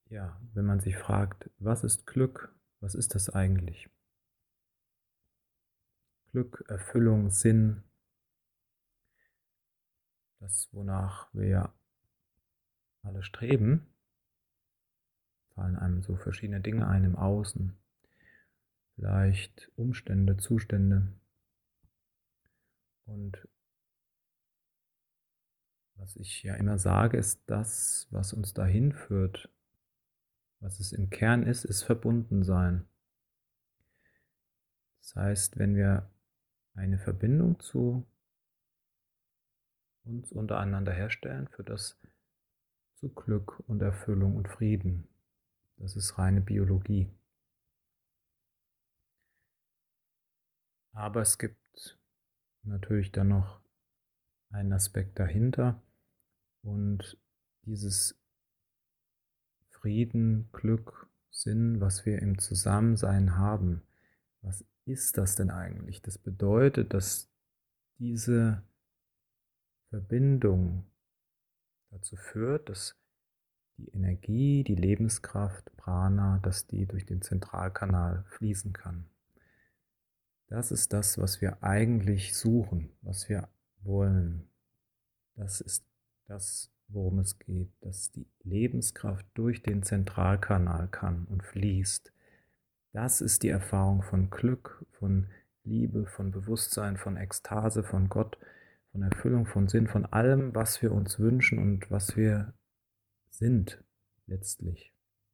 Ja, wenn man sich fragt, was ist Glück? Was ist das eigentlich? Glück, Erfüllung, Sinn, das, wonach wir ja alle streben, fallen einem so verschiedene Dinge ein im Außen, vielleicht Umstände, Zustände. Und was ich ja immer sage, ist das, was uns dahin führt, was es im Kern ist Verbundensein. Das heißt, wenn wir eine Verbindung zu uns untereinander herstellen, führt das zu Glück und Erfüllung und Frieden. Das ist reine Biologie. Aber es gibt natürlich dann noch einen Aspekt dahinter und dieses Frieden, Glück, Sinn, was wir im Zusammensein haben. Was ist das denn eigentlich? Das bedeutet, dass diese Verbindung dazu führt, dass die Energie, die Lebenskraft, Prana, dass die durch den Zentralkanal fließen kann. Das ist das, was wir eigentlich suchen, was wir wollen. Das ist das, worum es geht, dass die Lebenskraft durch den Zentralkanal kann und fließt. Das ist die Erfahrung von Glück, von Liebe, von Bewusstsein, von Ekstase, von Gott, von Erfüllung, von Sinn, von allem, was wir uns wünschen und was wir sind letztlich.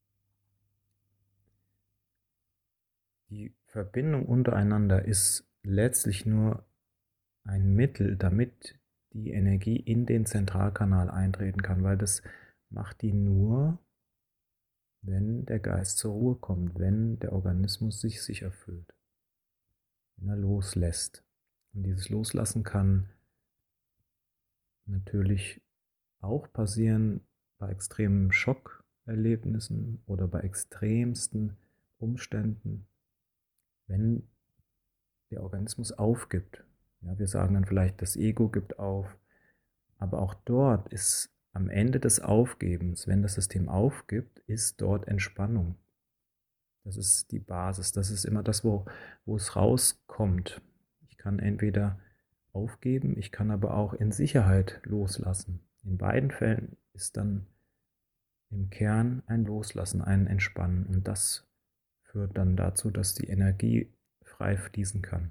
Die Verbindung untereinander ist letztlich nur ein Mittel, damit die Energie in den Zentralkanal eintreten kann, weil das macht die nur, wenn der Geist zur Ruhe kommt, wenn der Organismus sich sicher fühlt, wenn er loslässt. Und dieses Loslassen kann natürlich auch passieren bei extremen Schockerlebnissen oder bei extremsten Umständen, wenn der Organismus aufgibt. Ja, wir sagen dann vielleicht, das Ego gibt auf, aber auch dort ist am Ende des Aufgebens, wenn das System aufgibt, ist dort Entspannung. Das ist die Basis, das ist immer das, wo es rauskommt. Ich kann entweder aufgeben, ich kann aber auch in Sicherheit loslassen. In beiden Fällen ist dann im Kern ein Loslassen, ein Entspannen und das führt dann dazu, dass die Energie frei fließen kann.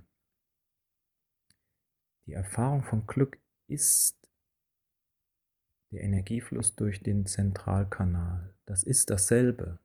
Die Erfahrung von Glück ist der Energiefluss durch den Zentralkanal. Das ist dasselbe.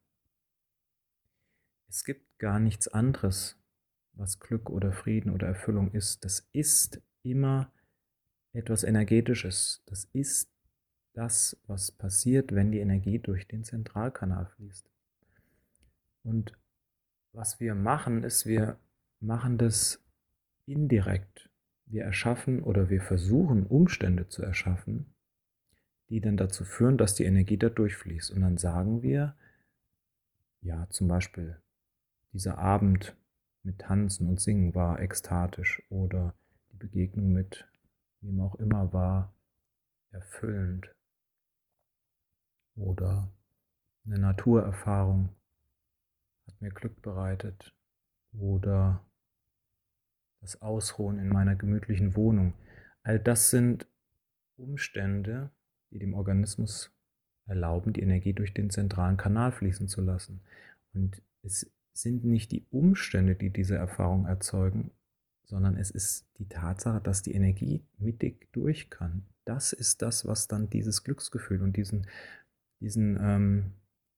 Es gibt gar nichts anderes, was Glück oder Frieden oder Erfüllung ist. Das ist immer etwas Energetisches. Das ist das, was passiert, wenn die Energie durch den Zentralkanal fließt. Und was wir machen, ist, wir machen das indirekt. Wir erschaffen oder wir versuchen Umstände zu erschaffen, die dann dazu führen, dass die Energie da durchfließt. Und dann sagen wir, ja, zum Beispiel, dieser Abend mit Tanzen und Singen war ekstatisch oder die Begegnung mit wem auch immer war erfüllend oder eine Naturerfahrung hat mir Glück bereitet oder das Ausruhen in meiner gemütlichen Wohnung. All das sind Umstände, die dem Organismus erlauben, die Energie durch den zentralen Kanal fließen zu lassen. Und es sind nicht die Umstände, die diese Erfahrung erzeugen, sondern es ist die Tatsache, dass die Energie mittig durch kann. Das ist das, was dann dieses Glücksgefühl und diesen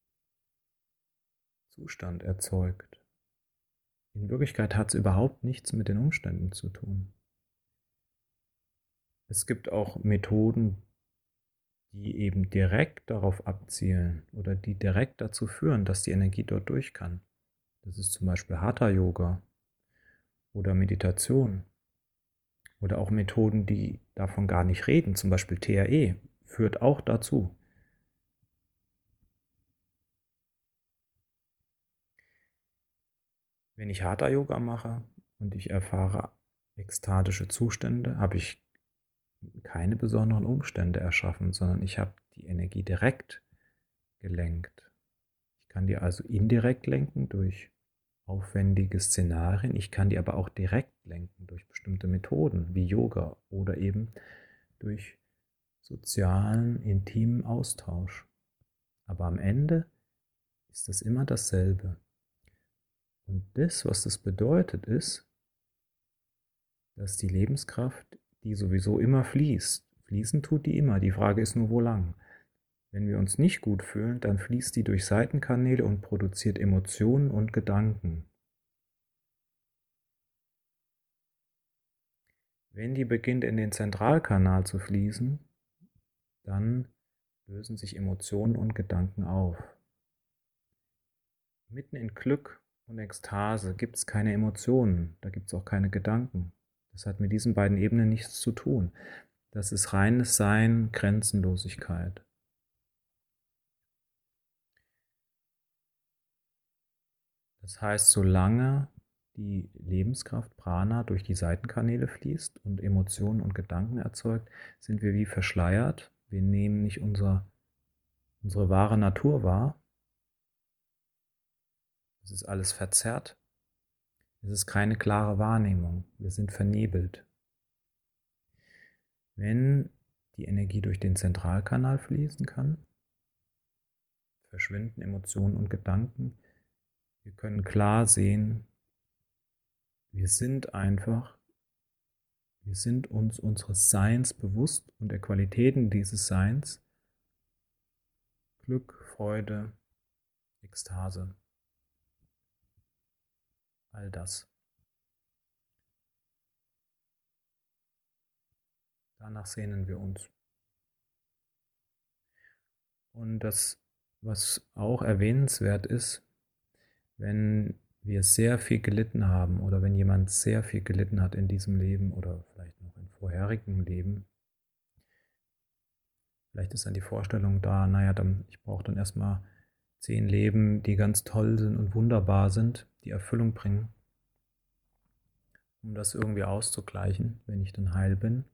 Zustand erzeugt. In Wirklichkeit hat es überhaupt nichts mit den Umständen zu tun. Es gibt auch Methoden, die eben direkt darauf abzielen oder die direkt dazu führen, dass die Energie dort durch kann. Das ist zum Beispiel Hatha-Yoga oder Meditation oder auch Methoden, die davon gar nicht reden, zum Beispiel TRE, führt auch dazu. Wenn ich Hatha-Yoga mache und ich erfahre ekstatische Zustände, habe ich keine besonderen Umstände erschaffen, sondern ich habe die Energie direkt gelenkt. kann die also indirekt lenken durch aufwendige Szenarien. Ich kann die aber auch direkt lenken durch bestimmte Methoden wie Yoga oder eben durch sozialen, intimen Austausch. Aber am Ende ist das immer dasselbe. Und das, was das bedeutet, ist, dass die Lebenskraft, die sowieso immer fließt, fließen tut die immer, die Frage ist nur, wo lang. Wenn wir uns nicht gut fühlen, dann fließt die durch Seitenkanäle und produziert Emotionen und Gedanken. Wenn die beginnt in den Zentralkanal zu fließen, dann lösen sich Emotionen und Gedanken auf. Mitten in Glück und Ekstase gibt es keine Emotionen, da gibt es auch keine Gedanken. Das hat mit diesen beiden Ebenen nichts zu tun. Das ist reines Sein, Grenzenlosigkeit. Das heißt, solange die Lebenskraft Prana durch die Seitenkanäle fließt und Emotionen und Gedanken erzeugt, sind wir wie verschleiert. Wir nehmen nicht unsere wahre Natur wahr. Es ist alles verzerrt. Es ist keine klare Wahrnehmung. Wir sind vernebelt. Wenn die Energie durch den Zentralkanal fließen kann, verschwinden Emotionen und Gedanken. Wir können klar sehen, wir sind einfach, wir sind uns unseres Seins bewusst und der Qualitäten dieses Seins. Glück, Freude, Ekstase, all das. Danach sehnen wir uns. Und das, was auch erwähnenswert ist, wenn wir sehr viel gelitten haben oder wenn jemand sehr viel gelitten hat in diesem Leben oder vielleicht noch in vorherigen Leben, vielleicht ist dann die Vorstellung da, naja, ich brauche dann erstmal 10 Leben, die ganz toll sind und wunderbar sind, die Erfüllung bringen, um das irgendwie auszugleichen, wenn ich dann heil bin.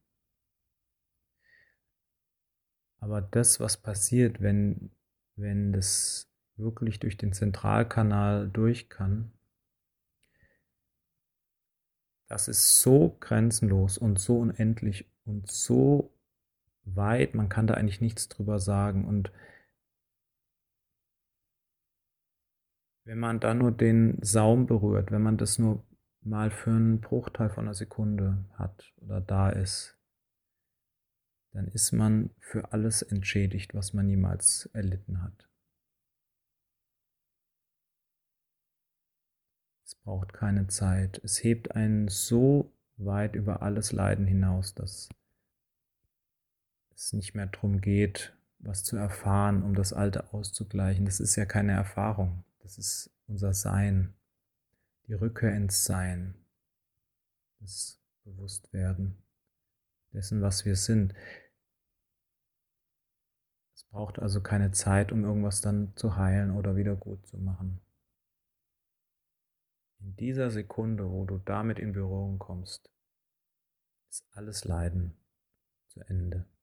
Aber das, was passiert, wenn das wirklich durch den Zentralkanal durch kann, das ist so grenzenlos und so unendlich und so weit, man kann da eigentlich nichts drüber sagen. Und wenn man da nur den Saum berührt, wenn man das nur mal für einen Bruchteil von einer Sekunde hat oder da ist, dann ist man für alles entschädigt, was man jemals erlitten hat. Es braucht keine Zeit. Es hebt einen so weit über alles Leiden hinaus, dass es nicht mehr darum geht, was zu erfahren, um das Alte auszugleichen. Das ist ja keine Erfahrung. Das ist unser Sein. Die Rückkehr ins Sein. Das Bewusstwerden dessen, was wir sind. Es braucht also keine Zeit, um irgendwas dann zu heilen oder wieder gut zu machen. In dieser Sekunde, wo du damit in Berührung kommst, ist alles Leiden zu Ende.